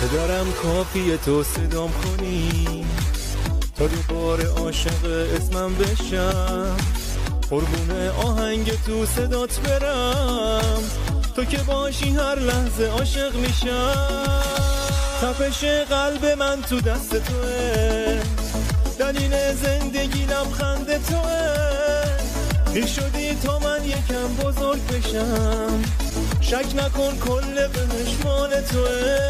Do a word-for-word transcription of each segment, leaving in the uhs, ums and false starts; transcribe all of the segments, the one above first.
پدرم کافیه تو صدام کنی تا دوباره عاشق اسمم بشم، قربون آهنگ تو صدات برم، تو که باشی هر لحظه عاشق میشم. تپش قلب من تو دست توه، دلیل زندگی لبخند توه، پیر شدی تا من یکم بزرگ بشم، شک نکن کل بهش مال توه.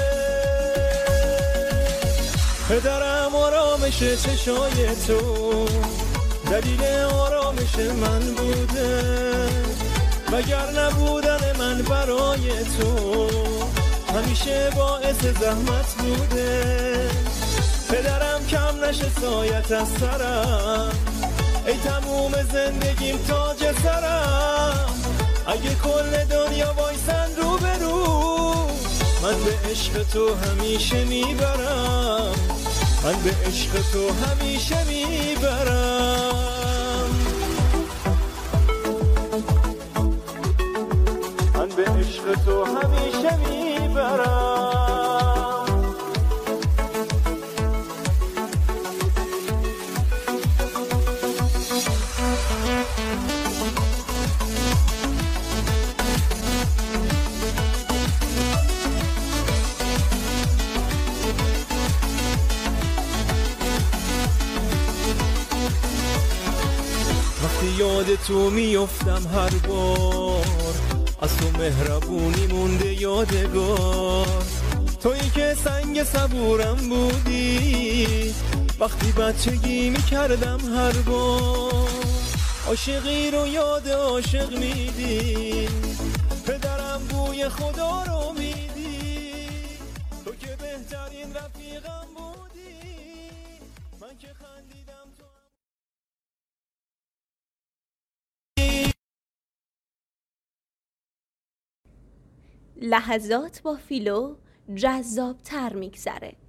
پدرم آرامش چشای تو، دلیل آرامش من بوده، مگر نبودن من برای تو همیشه باعث زحمت بوده. پدرم کم نشه سایت از سرم، ای تموم زندگیم تاج سرم، اگه کل دنیا وایسن رو به رو، من به عشق تو همیشه میبرم، من به عشق تو همیشه میبرم، من به عشق تو همیشه میبرم. وقتی یاد تو میافتم هر بار، از تو مهربونی مونده یادگار، تویی که سنگ صبورم بودی وقتی بچگی میکردم هر بار، عاشقی رو یاد عاشق میدی، پدرم بوی خدا رو میدی، تو که بهترین رفیقم بودی، من که خندیدم تو لحظات با فیلو جذاب تر میگذره.